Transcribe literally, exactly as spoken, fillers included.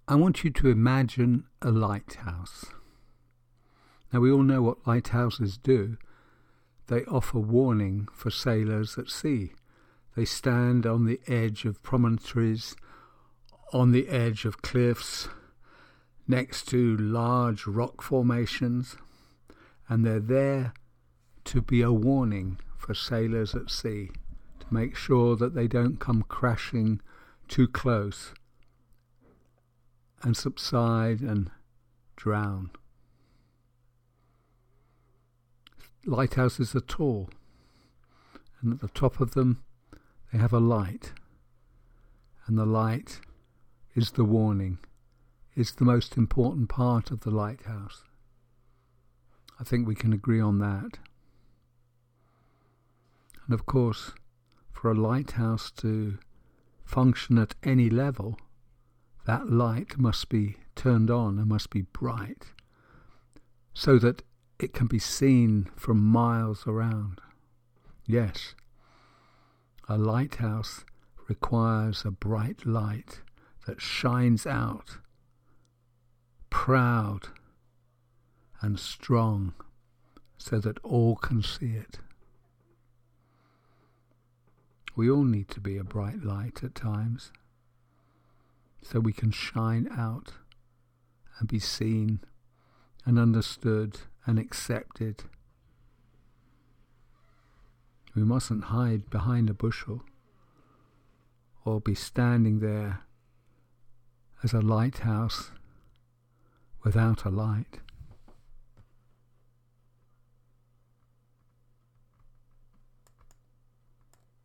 I want you to imagine a lighthouse. Now, we all know what lighthouses do. They offer warning for sailors at sea. They stand on the edge of promontories, on the edge of cliffs, next to large rock formations, and they're there to be a warning for sailors at sea, to make sure that they don't come crashing too close and subside and drown. Lighthouses are tall, and at the top of them they have a light, and the light is the warning, is the most important part of the lighthouse. I think we can agree on that. And of course, for a lighthouse to function at any level, that light must be turned on and must be bright, so that it can be seen from miles around. Yes, a lighthouse requires a bright light that shines out, proud and strong, so that all can see it. We all need to be a bright light at times, so we can shine out and be seen and understood and accepted. We mustn't hide behind a bushel or be standing there as a lighthouse without a light.